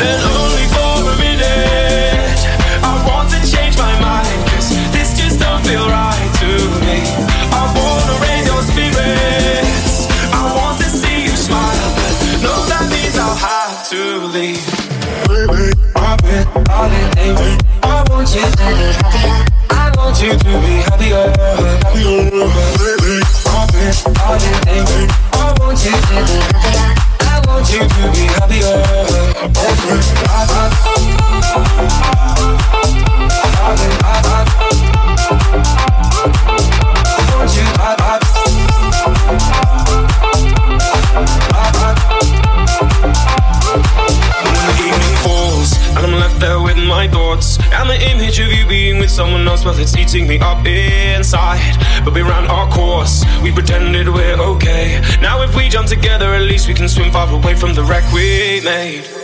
then only for a minute. I want to change my mind, 'cause this just don't feel right to me. I wanna raise your spirits, I want to see you smile, but no, that means I'll have to leave. I've been calling names, I want you to be happier, I want you to be happier, happier. I've been calling names, I want you to be happier, I want you to be happier. When the evening falls and I'm left there with my thoughts and the image of you being with someone else, well, it's eating me up inside. But we ran our course, we pretended we're okay. Now if we jump together, at least we can swim far away from the wreck we made.